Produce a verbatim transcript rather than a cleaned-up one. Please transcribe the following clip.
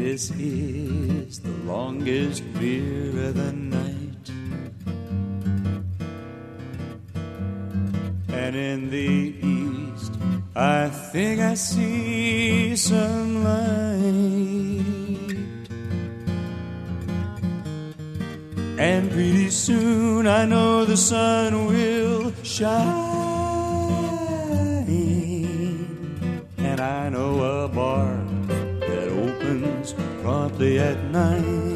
This is the longest beer of the night. And in the east, I think I see sunlight. And pretty soon I know the sun will shine. And I know a bar that opens promptly at nine.